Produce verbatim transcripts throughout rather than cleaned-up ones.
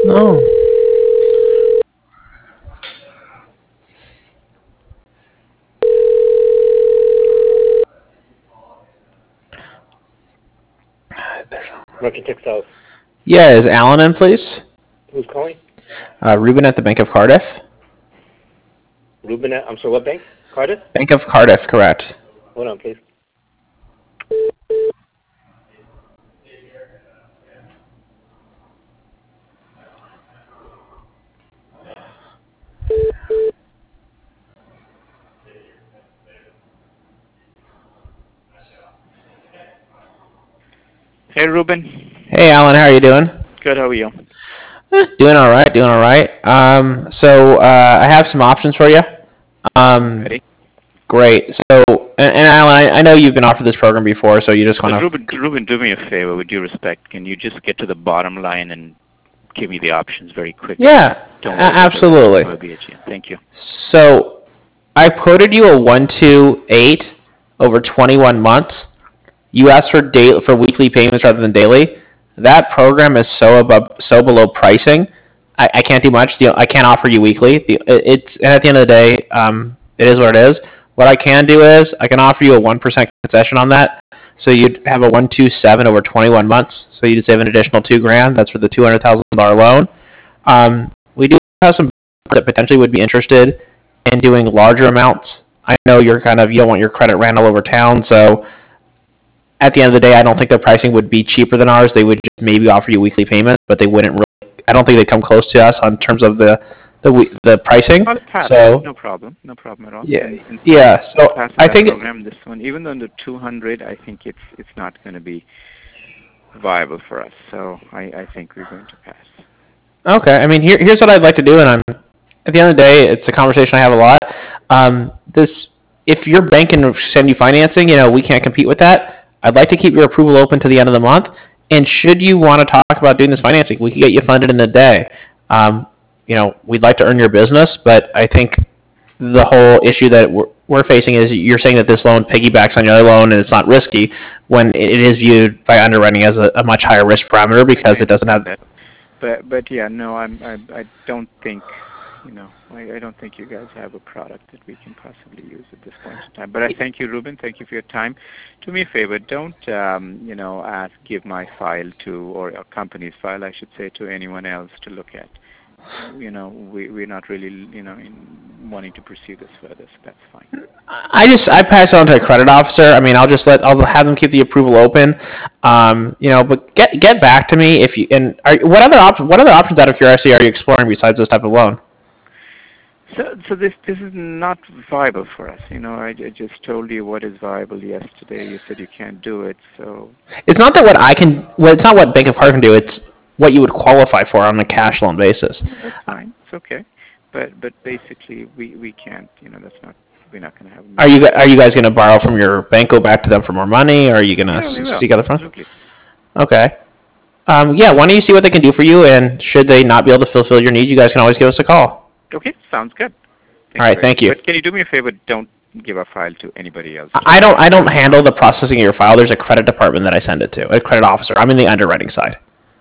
Oh. Rocky Textiles. Yeah, is Alan in, please? Who's calling? Uh, Ruben at the Bank of Cardiff. Ruben at, I'm sorry, what bank? Cardiff? Bank of Cardiff, correct. Hold on, please. Hey, Ruben. Hey, Alan, how are you doing? Good, how are you? Eh, doing all right, doing all right. Um, so uh, I have some options for you. Um, Ready? great. So, and, and Alan, I, I know you've been offered this program before, so you just want But to. Ruben, Ruben, do me a favor, with due respect. Can you just get to the bottom line and give me the options very quickly? Yeah, Don't a- worry about the rest of absolutely. the verbiage. Thank you. So I quoted you a one two eight over twenty-one months. You asked for day for weekly payments rather than daily. That program is so above, so below pricing. I, I can't do much. The, I can't offer you weekly. The, it's and at the end of the day, um, it is what it is. What I can do is I can offer you a one percent concession on that. So you'd have a one two seven over twenty-one months. So you'd save an additional two grand. That's for the two hundred thousand dollar loan. Um, we do have some that potentially would be interested in doing larger amounts. I know you're kind of you don't want your credit ran all over town, so at the end of the day, I don't think their pricing would be cheaper than ours. They would just maybe offer you weekly payments, but they wouldn't really. I don't think they come close to us on terms of the the the pricing. I'll pass. So No problem. No problem at all. yeah, In, in fact, yeah. So I'll pass on I that think program. This one, even though under two hundred, I think it's it's not going to be viable for us. So I, I think we're going to pass. okay. I mean, here, here's what I'd like to do, and I'm at the end of the day, it's a conversation I have a lot. Um, this if your bank can send you financing, you know, we can't compete with that. I'd like to keep your approval open to the end of the month. And should you want to talk about doing this financing, we can get you funded in a day. Um, you know, we'd like to earn your business, but I think the whole issue that we're, we're facing is you're saying that this loan piggybacks on your other loan and it's not risky when it is viewed by underwriting as a, a much higher risk parameter because I it doesn't have. understand that. But but yeah, no, I'm I I don't think, you know, I, I don't think you guys have a product that we can possibly use at this point in time. But I thank you, Ruben. Thank you for your time. Do me a favor, don't um, you know, ask give my file to, or a company's file, I should say, to anyone else to look at. You know, we we're not really, you know, in wanting to pursue this further, so that's fine. I just I pass it on to a credit officer. I mean, I'll just let I'll have them keep the approval open. Um, you know, but get get back to me if you and are, what other op- what other options out of curiosity are you exploring besides this type of loan? So, so this this is not viable for us. You know, I, I just told you what is viable yesterday. You said you can't do it, so. It's not that what I can. Well, it's not what Bank of Cardiff can do. It's what you would qualify for on a cash loan basis. Yeah, that's fine. It's okay. But but basically, we, we can't. You know, that's not. We're not going to have. Are you are you guys going to borrow from your bank, go back to them for more money, or are you going to Yeah, we will. seek other funds? Absolutely. Okay. Um, yeah. Why don't you see what they can do for you, and should they not be able to fulfill your needs, you guys can always give us a call. Okay, sounds good. Thank All right. very Thank much. you. But can you do me a favor? Don't give a file to anybody else. I don't I don't handle the processing of your file. There's a credit department that I send it to, a credit officer. I'm in the underwriting side.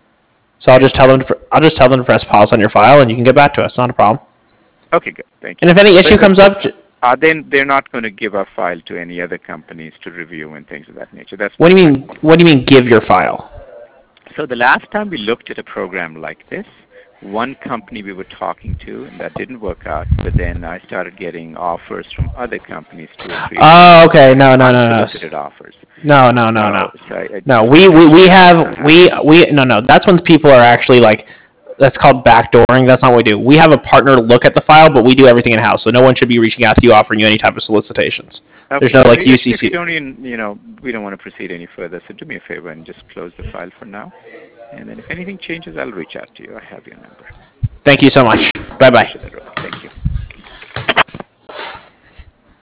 So I'll just tell them to, I'll just tell them to press pause on your file, and you can get back to us. Not a problem. Okay, good. Thank you. And if any issue But- comes up, j- Uh, then they're not going to give a file to any other companies to review and things of that nature. That's what do you mean? What do you mean? Give your file? So the last time we looked at a program like this, one company we were talking to, and that didn't work out, but then I started getting offers from other companies to agree. Oh, okay. No, no, no, no, Unsolicited offers. no, no, no, no. So I, I No, just- we, we, we have we we no no. That's when people are actually like, that's called backdooring. That's not what we do. We have a partner look at the file, but we do everything in house. So no one should be reaching out to you offering you any type of solicitations. Okay, There's no so like if- U C C. If you don't even, you know, we don't want to proceed any further, so do me a favor and just close the file for now. And then if anything changes, I'll reach out to you. I have your number. Thank you so much. Bye bye. Appreciate it, Rob.